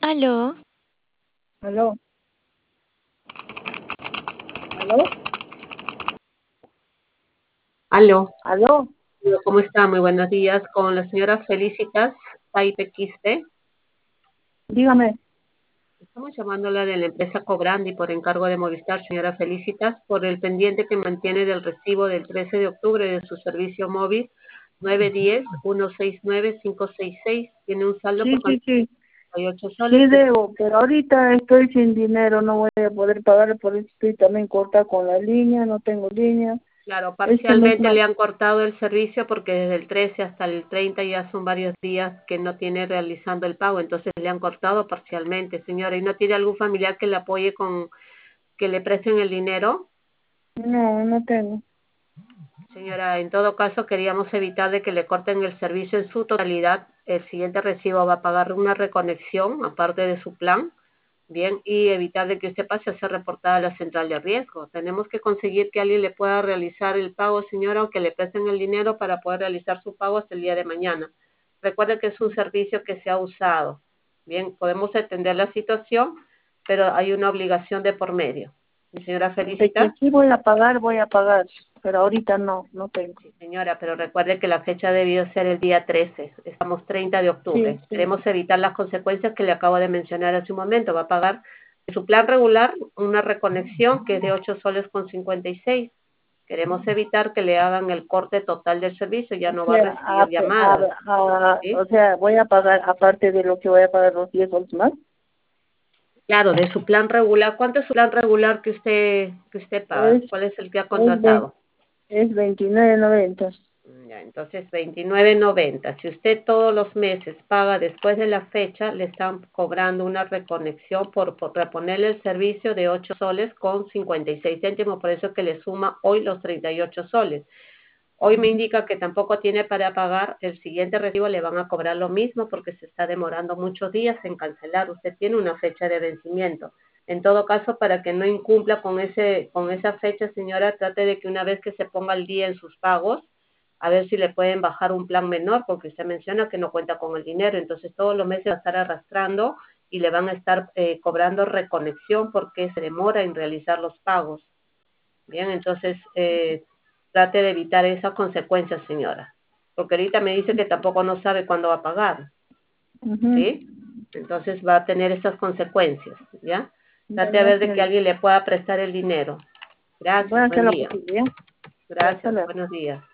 Aló, Aló, aló, Aló, aló, ¿cómo está? Muy buenos días. Con la señora Felicitas Paipequiste. dígame. Estamos llamándola de la empresa Cobrandi por encargo de Movistar, señora Felicitas, por el pendiente que mantiene del recibo del 13 de octubre de su servicio móvil 910-169-566. Tiene un saldo Sí, por sí, sí, 48 sí soles. debo, pero ahorita estoy sin dinero, no voy a poder pagar, por eso estoy también corta con la línea, no tengo línea. Claro, Este mes parcialmente más, le han cortado el servicio porque desde el 13 hasta el 30 ya son varios días que no tiene realizando el pago, entonces le han cortado parcialmente, señora. ¿Y no tiene algún familiar que le apoye con que le presten el dinero? no, no tengo. Señora, en todo caso queríamos evitar de que le corten el servicio en su totalidad. El siguiente recibo va a pagar una reconexión aparte de su plan, bien, y evitar de que usted pase a ser reportada a la central de riesgo. Tenemos que conseguir que alguien le pueda realizar el pago, señora, o que le presten el dinero para poder realizar su pago hasta el día de mañana. Recuerde que es un servicio que se ha usado. Bien, podemos atender la situación, pero hay una obligación de por medio. Mi señora De que Felicita. sí voy a pagar, pero ahorita no, no tengo. Sí, señora, pero recuerde que la fecha debió ser el día 13. Estamos 30 de octubre. Sí, sí, Queremos evitar las consecuencias que le acabo de mencionar hace un momento. Va a pagar de su plan regular una reconexión que es de 8 soles con 56. Queremos evitar que le hagan el corte total del servicio. Ya o no va a sea, recibir llamadas, o ¿sí? sea, voy a pagar, aparte de lo que voy a pagar los 10 soles más, Claro, de su plan regular. ¿Cuánto es su plan regular que usted paga? es, ¿Cuál es el que ha es, ve- contratado? es 29.90. Ya, entonces 29.90. Si usted todos los meses paga después de la fecha, le están cobrando una reconexión por reponerle el servicio de 8 soles con 56 céntimos, por eso es que le suma hoy los 38 soles. Hoy me indica que tampoco tiene para pagar, el siguiente recibo le van a cobrar lo mismo porque se está demorando muchos días en cancelar. Usted tiene una fecha de vencimiento. En todo caso, para que no incumpla con esa fecha, señora, trate de que una vez que se ponga al día en sus pagos, a ver si le pueden bajar un plan menor, porque usted menciona que no cuenta con el dinero, entonces todos los meses va a estar arrastrando y le van a estar cobrando reconexión porque se demora en realizar los pagos. Bien, entonces trate de evitar esas consecuencias, señora, porque ahorita me dice que tampoco no sabe cuándo va a pagar, Ujú. ¿sí? Entonces va a tener esas consecuencias, ¿ya? Trate a Bueno, ver de que señorita. alguien le pueda prestar el dinero. Voy a Gracias, hacer buen lo día. posible, ¿ya? Ya, hasta Gracias, luego. buenos días.